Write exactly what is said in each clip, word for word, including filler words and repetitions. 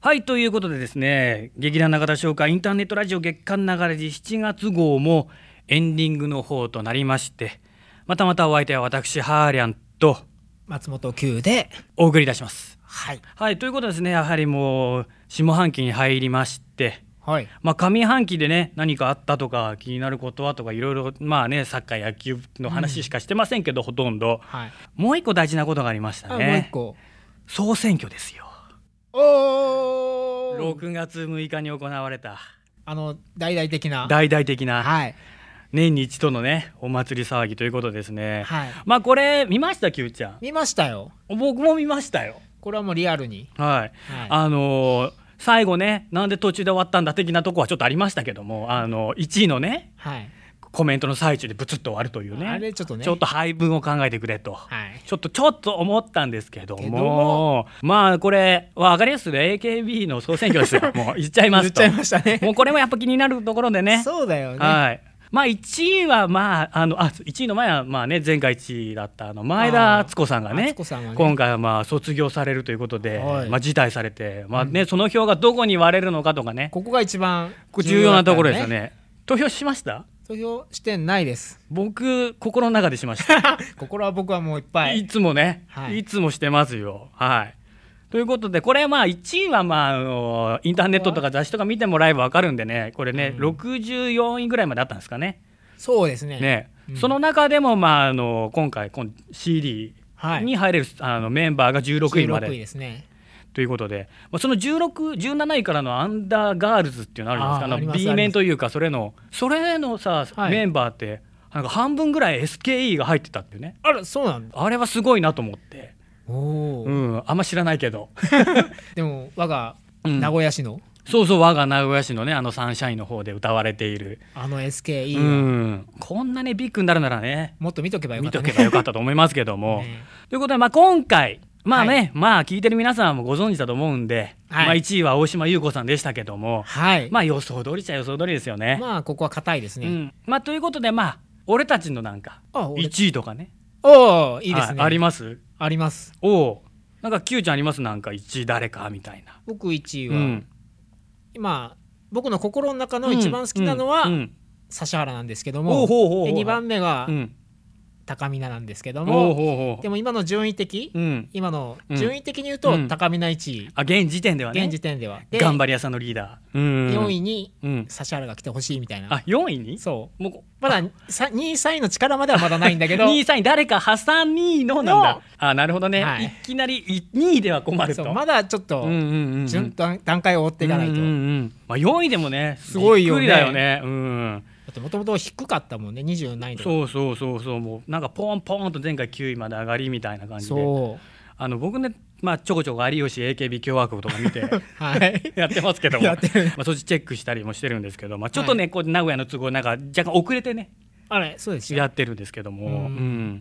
はい、ということでですね、劇団中田商会インターネットラジオ月刊流れ時しちがつ号もエンディングの方となりまして、またまたお相手は私ハーリャンと松本九でお送りいたします。 はい、 はい、ということでですね、やはりもう下半期に入りまして、 はい、 まあ、上半期でね何かあったとか気になることはとかいろいろまあねサッカー野球の話しかしてませんけど、うん、ほとんど、はい、もう一個大事なことがありましたね。 もう一個総選挙ですよ。 おー、 ろくがつむいかに行われたあの大々的な大々的な、 はい、 年に一度のねお祭り騒ぎということですね、 はい、 まあこれ見ました？ Q ちゃん。 見ましたよ。 僕も見ましたよ。 これはもうリアルに、 はい、はい、あのー、最後ねなんで途中で終わったんだ的なとこはちょっとありましたけども、あのいちいのね、はい、コメントの最中でブツッと終わるというね、 あれちょっとねちょっと配分を考えてくれと、はい、ちょっとちょっと思ったんですけども、 けどもまあこれは分かりやすい エーケービー の総選挙ですよもう言っちゃいますと言っちゃいましたね。 もうこれもやっぱ気になるところでね。 そうだよね。 はい、まあいちいはまああのあいちいの前はまあね前回いちいだったあの前田敦子さんが ね, さんがね今回はまあ卒業されるということで、 はい、 まあ辞退されて、まあね、うん、その票がどこに割れるのかとかね、 ここが一番重要なところですよね。投票しました？ 投票してないです。 僕心の中でしました心は僕はもういっぱいいつもね、はい、いつもしてますよ。はいということでこれまあいちいはまああのインターネットとか雑誌とか見てもらえば分かるんでね、これね、うん、ろくじゅうよんいぐらいまであったんですかね。 そうですね。 ね、 うん、 その中でもまああの今回この シーディー に入れる、はい、あのメンバーがじゅうろくいまでじゅうろくいですね。 ということで、まあ、そのじゅうろく、じゅうなないからのアンダーガールズっていうのあるじゃないですか。あの B 面というかそれのそれのさ、はい、メンバーってなんか半分ぐらい エスケーイー が入ってたっていうね。 あらそうなんだ。 あれはすごいなと思って。 お、 うん、あんま知らないけどでも我が名古屋市の、うん、 そうそう我が名古屋市のねあのサンシャインの方で歌われているあの エスケーイー が、 うん、こんなねビッグになるならねもっと見とけばよかった、ね、 見とけばよかったと思いますけども、 ね、 ということで、まあ、今回まあね、はい、まあ聞いてる皆さんもご存知だと思うんで、はい、まあいちいは大島優子さんでしたけども、はい、まあ予想通りっちゃ予想通りですよね。 まあここは硬いですね、うん、 まあということでまあ俺たちのなんかいちいとかね、 おーいいですね、 ありますあります。 おなんか Q ちゃんあります？なんかいちい誰かみたいな。 僕いちいは、うん、今僕の心の中の一番好きなのは、うんうん、指原なんですけども、でにばんめが、うん高見菜なんですけども、おうほうほうでも今の順位的、うん、今の順位的に言うと、うん、高見菜いちい、あ現時点ではね、 現時点ではで頑張り屋さんのリーダー、うん、 よんいに指原が来てほしいみたいな。 あよんいにそうもうまだにいさんいの力まではまだないんだけどにいさんい誰か挟みのなんだ。あなるほどね、はい、いきなりにいでは困ると。 そうまだちょっと、うんうんうんうん、順段階を追っていかないと、うんうんうんまあ、よんいでもねすごいよね。 びっくりだよね、うんもともと低かったもんね、にじゅうないとか。 そうそうそうそうもうなんかポンポンと前回きゅういまで上がりみたいな感じで、そうあの僕ね、まあ、ちょこちょこ有吉 エーケービー 共和国とか見て、はい、やってますけどもまあ、そっちチェックしたりもしてるんですけど、まあ、ちょっとね、はい、こう名古屋の都合なんか若干遅れてねあれそうですやってるんですけども、うん、うん、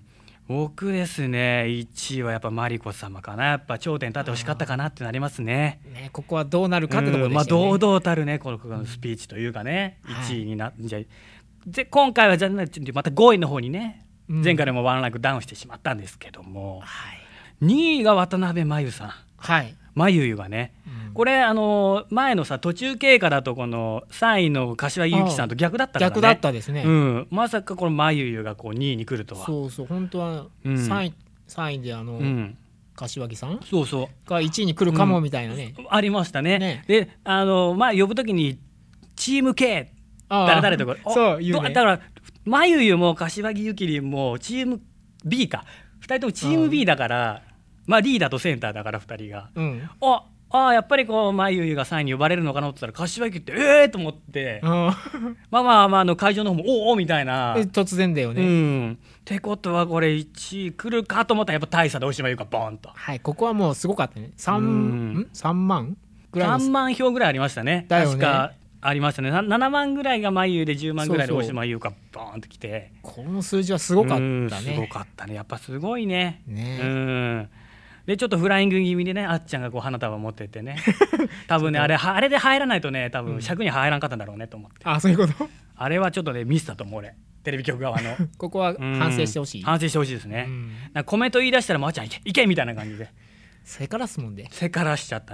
僕ですねいちいはやっぱマリコ様かな。やっぱ頂点立ってほしかったかなってなりますね。 ねここはどうなるかってところでしたよね、 ね、 うんまあ、堂々たるねこのスピーチというかね、うん、いちいになっちゃいで今回はじゃなまたごいの方にね、うん、前回でもワンランクダウンしてしまったんですけども、はい、にいが渡辺真由さん、はい、真由由がね、うん、これあの前のさ途中経過だとこのさんいの柏木由紀さんと逆だったからね。 逆だったですね、 うん、まさかこの真由由がこうにいに来るとは。 そうそう本当はさんい、うん、さんいであの、うん、柏木さんそうそうがいちいに来るかもみたいなね、 うん、ありましたね。ねであのまあ呼ぶときにチーム K誰誰とかそう言う、ね、だから真由由も柏木由紀里もチーム B かふたりともチーム B だから、まあリーダーとセンターだからふたりが、うん、ああやっぱりこう真由由がさんいに呼ばれるのかなって言ったら柏木ってええー、と思って、うん、まあまあまああの会場の方もおおみたいな突然だよね、うん、 ってことはこれいちい来るかと思ったらやっぱ大差で大島優香ボンと。 はいここはもうすごかったね。 さん, さんまんぐらいのさんまん票ぐらいありましたね。 だよね確かありましたね。ななまんぐらいが真由でじゅうまんぐらいで大島優香ボーンと来て、 この数字はすごかったね。 すごかったねやっぱすごい ね, ねうんでちょっとフライング気味でねあっちゃんがこう花束持ってってね多分ねあれあれで入らないとね多分尺に入らんかったんだろうねと思って、 うん、あそういうことあれはちょっとねミスだと思う俺テレビ局側のここは反省してほしい。 反省してほしいですね、うん、なんかコメント言い出したらもうあっちゃんいけいけみたいな感じでせからすもんでせからしちゃったね。 こ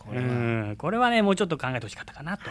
これは、 うん、これはねもうちょっと考えてほしかったかなと、はい、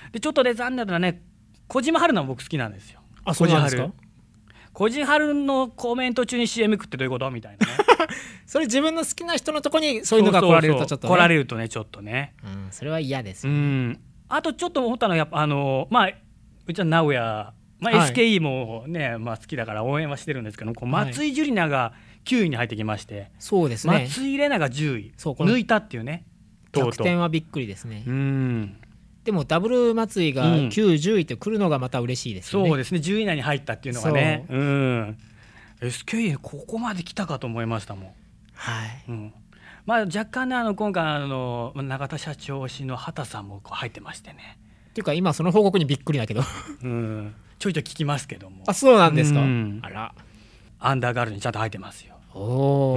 でちょっとで残念なのはね小島春菜も僕好きなんですよ。 あ、そうなんですか。 小島春のコメント中に シーエム 食ってどういうことみたいなねそれ自分の好きな人のとこにそういうのが来られるとちょっと、ね、 そうそうそう来られるとねちょっとね、 うん、それは嫌ですよ、ね、 うんあとちょっと思ったのはやっぱあのまあうちは名古屋、まあ、エスケーイー もね、まあ、好きだから応援はしてるんですけどこう松井樹里奈がきゅういに入ってきまして、はい、 そうですね松井玲奈がじゅうい抜いたっていうね逆転はびっくりですね。 うんでもダブル松井がきゅう、じゅういって来るのがまた嬉しいですよね。 そうですねじゅうい以内に入ったっていうのがねう、うん、エスケーイー ここまで来たかと思いましたもん。 はい、 うんまあ、若干ねあの今回あの永田社長推しの畑さんもこう入ってましてねっていうか今その報告にびっくりだけど、 うん、ちょいちょい聞きますけども。 あ、そうなんですか、 うん、 あらアンダーガールにちゃんと入ってますよ。 お、 うん、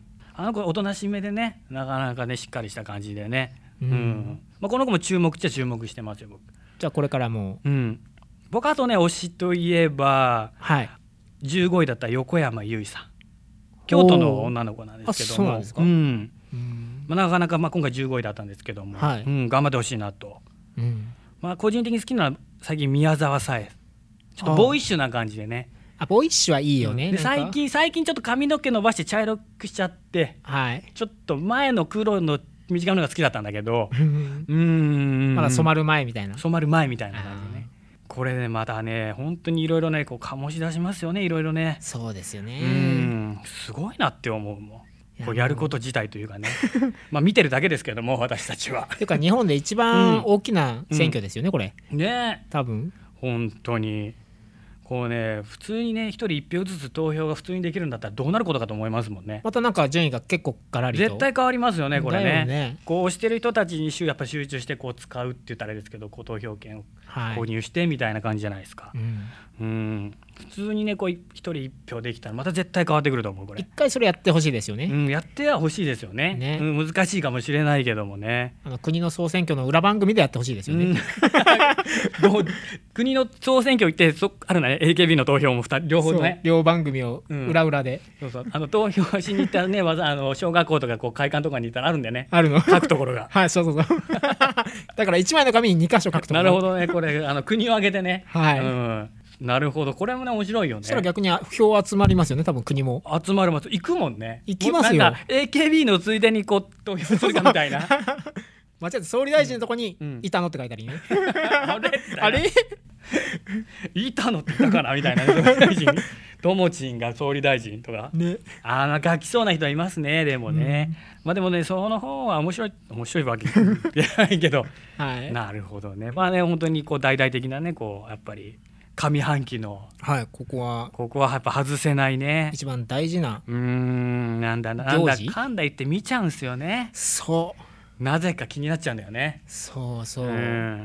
あの子おとなしめでねなかなかねしっかりした感じでね、うんうんまあ、この子も注目っちゃ注目してますよ僕。 じゃあこれからも、 うん、僕あとね推しといえば、 はい、 じゅうごいだった横山由依さん京都の女の子なんですけども。あ、そうなんですか。うんうんまあ、なかなか、まあ、今回じゅうごいだったんですけども、はいうん、頑張ってほしいなと、うんまあ、個人的に好きなのは最近宮沢さえちょっとボーイッシュな感じでね。 あ、ボーイッシュはいいよね、うん、 で最近最近ちょっと髪の毛伸ばして茶色くしちゃって、はい、ちょっと前の黒の短いのが好きだったんだけどうーんまだ染まる前みたいな染まる前みたいな感じでね。これねまたね本当にいろいろねこう醸し出しますよねいろいろね。 そうですよね。 うんすごいなって思うもんこうやること自体というかねまあ見てるだけですけども私たちはというか日本で一番大きな選挙ですよね、うん、これね多分本当にこうね普通にね一人一票ずつ投票が普通にできるんだったらどうなることかと思いますもんね。 またなんか順位が結構ガラリと絶対変わりますよねこれ ね, ねこうしてる人たちにやっぱ集中してこう使うって言ったらあれですけどこう投票権を購入してみたいな感じじゃないですか、はいうんうん普通にねこう一人一票できたらまた絶対変わってくると思うこれ。 一回それやってほしいですよね、 うん、やってはほしいですよ ね, ね、うん、難しいかもしれないけどもねあの国の総選挙の裏番組でやってほしいですよね、うん、 どう国の総選挙行ってそあるね エーケービー の投票もふた両方ね両番組を裏裏で、 うん、そうそうあの投票しに行ったらねわざあの小学校とかこう会館とかに行ったらあるんだよねあるの書くところがはいそうそうそうだからいちまいの紙にに箇所書くところなるほどねこれあの国を挙げてねはい、 うんなるほどこれもね面白いよね。 そしたら逆に票集まりますよね多分国も集まります行くもんね行きますよ。 なんか エーケービー のついでにこう投票するかみたいな間違えて総理大臣のとこにいたのって書いてあるね、 うん、あれあれいたのって言ったかなみたいな総理大臣ともちんが総理大臣とか、ね、あなんか書きそうな人はいますねでもね、うん、まあでもねその方は面白い面白いわけじゃないけど、はい、なるほどねまあね本当にこう大々的なねこうやっぱり上半期のはいここはここはやっぱ外せないね一番大事なうーんなんだなんだかんだ言って見ちゃうんすよね。 そうなぜか気になっちゃうんだよね。 そうそう、うん、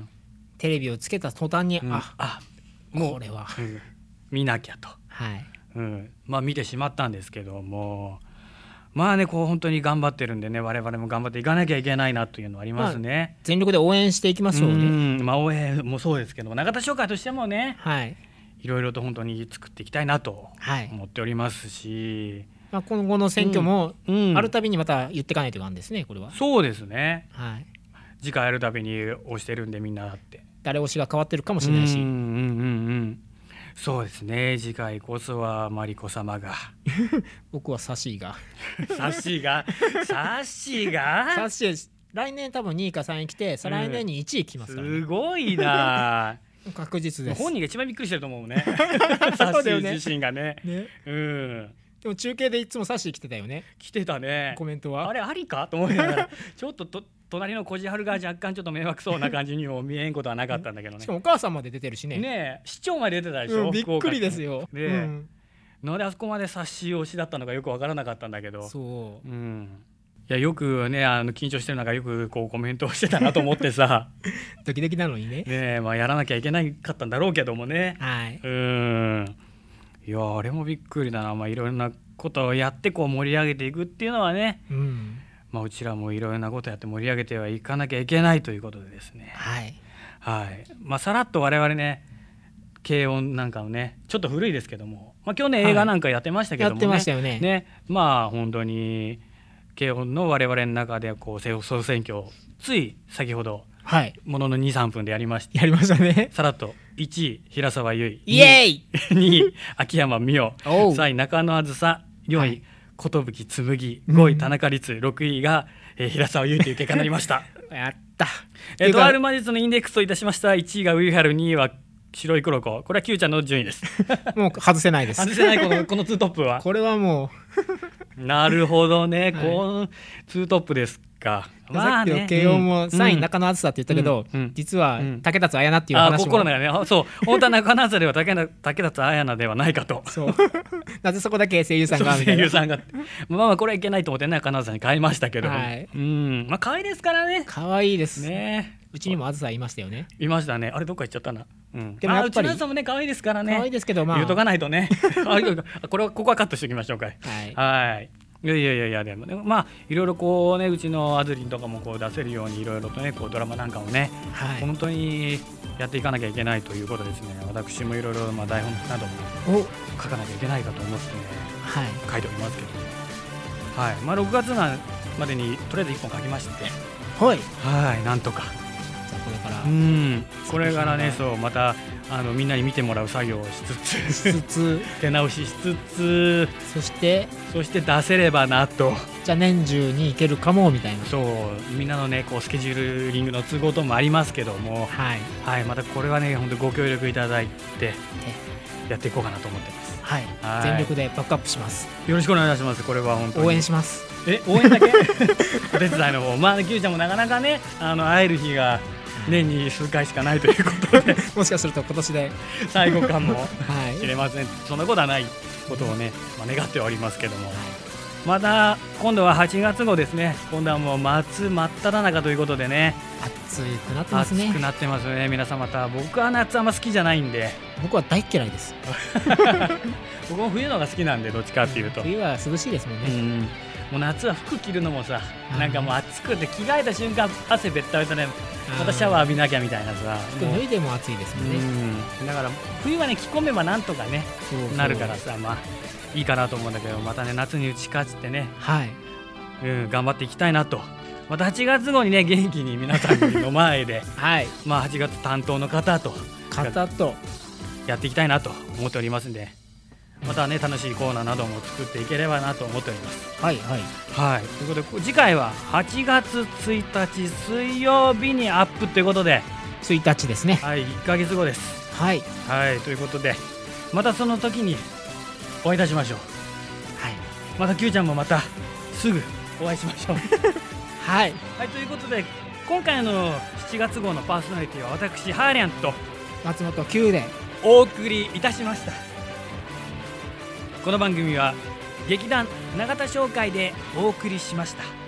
テレビをつけた途端に、うん、ああもうこれは、うん、 見なきゃと、 はいうん、まあ見てしまったんですけどもまあねこう本当に頑張ってるんでね我々も頑張っていかなきゃいけないなというのはありますね、 まあ、全力で応援していきましょうね。 うん、まあ、応援もそうですけど永田商会としてもね、 はい、 いろいろと本当に作っていきたいなと思っておりますし、 はいまあ、今後の選挙もあるたびにまた言っていかないといけないんですねこれは。 そうですね、 はい、 次回あるたびに推してるんでみんなだって誰推しが変わってるかもしれないし、 うんうんうんうんそうですね次回こそはマリコ様が僕はサッシーがサッシーがサッシーがサッシー来年多分にいかさんい来て再来年にいちい来ますから、ねうん、すごいな確実です。 本人が一番びっくりしてると思うねサッシー自身が ね, ね、うん、 でも中継でいつもサッシー来てたよね。 来てたねコメントはあれありかと思いながらちょっとと隣のこじはるが若干ちょっと迷惑そうな感じにも見えんことはなかったんだけどねしかもお母さんまで出てるしねねえ市長まで出てたでしょ、 うん、びっくりですよ、 ねえ、うん、なんであそこまで察し推しだったのかよく分からなかったんだけどそう、 うん、いやよくねあの緊張してる中よくこうコメントをしてたなと思ってさドキドキなのにねねえ、まあ、やらなきゃいけなかったんだろうけどもね、 はい、 うんいやあれもびっくりだな、まあ、いろんなことをやってこう盛り上げていくっていうのはね、うんまあ、うちらもいろいろなことやって盛り上げてはいかなきゃいけないということでですね、 はいはいまあ、さらっと我々ね軽音なんかをねちょっと古いですけども、まあ、去年映画なんかやってましたけどもね、 はい、やってましたよね。 ねまあ本当に軽音の我々の中でこう総選挙つい先ほど、 はい、 もののにさんぷんでやりましてやりましたね。 さらっといちい平沢優衣、 イエーイにい秋山美桜、さんい中野あずさ、よんい寿紬、ごい田中律、ろくいが、えー、平沢優衣という結果になりましたやった。 えー、とある魔術のインデックスといたしました。いちいがウイハル、にいは白い黒子。これは Q ちゃんの順位ですもう外せないです。 外せないこのこのツートップはこれはもうなるほどね、はい、このツートップですか。 さっきの慶応もさんい中野あずさって言ったけど、うんうん、実は竹達彩菜っていう話も、 あ心の中で、ね、そう本当は中野あずさでは竹達彩菜ではないかとそうなぜそこだけ声優さんがみたいな声優さんがまあまあこれはいけないと思ってね中野あずさに変えましたけど、はい、うんまあ可愛いですからね。 可愛いですね。 うちにもあずさいましたよね。 いましたね。あれどっか行っちゃったな。うん、 でもやっぱり、 まあ、うちのあずさもね可愛いですからね。 可愛いですけど、まあ言うとかないとねあこれはここはカットしておきましょうか。はい、はい、いやいやいやいやでもね、まあいろいろこうねうちのあずりんとかもこう出せるようにいろいろとねこうドラマなんかをね、はい、本当にやっていかなきゃいけないということですね。私もいろいろまあ台本なども書かなきゃいけないかと思って、ねはい、書いておりますけど、はいまあ、ろくがつまでにとりあえずいっぽん書きましてはいはいなんとかこれからうんこれからねそうまたあのみんなに見てもらう作業をしつつしつつ手直ししつつそしてそして出せればなと。 じゃあ年中にいけるかもみたいな。 そうみんなのねこうスケジューリングの都合ともありますけども、はいはい、またこれはね本当にご協力いただいてやっていこうかなと思ってます。 はい、はい、全力でバックアップします。 よろしくお願いします。これは本当に応援します。 え応援だけお手伝いの方まあ Q ちゃんもなかなかねあの会える日が年に数回しかないということでもしかすると今年で最後かもしれません、はい、そんなことはないことをね、まあ、願っておりますけども、はい、また今度ははちがつ号ですね。今度はもう夏真っ只中ということでね暑くなってますね。 暑くなってますね皆さん。また僕は夏あんま好きじゃないんで僕は大嫌いです僕も冬のが好きなんでどっちかっていうと、 冬は涼しいですもんね。うんもう夏は服着るのもさなんかもう暑くて着替えた瞬間汗べったべたねまたシャワー浴びなきゃみたいなさ服脱いでも暑いですもんね。 うんだから冬はね着込めばなんとかねそうそうなるからさまあいいかなと思うんだけどまたね夏に打ち勝つってね、はいうん、頑張っていきたいなと。またはちがつ号にね元気に皆さんの前で、はいまあ、はちがつ担当の方と方とやっていきたいなと思っておりますんでまたね楽しいコーナーなども作っていければなと思っております。 はいはいはい。ということで次回ははちがつついたち水曜日にアップということでついたちですね。 はいいっかげつごです。 はいはいということでまたその時にお会いいたしましょう。はいまた Q ちゃんもまたすぐお会いしましょうはい、 はい、ということで今回のしちがつ号のパーソナリティは私ハーリャンと松本 Q でお送りいたしました。この番組は劇団永田商会でお送りしました。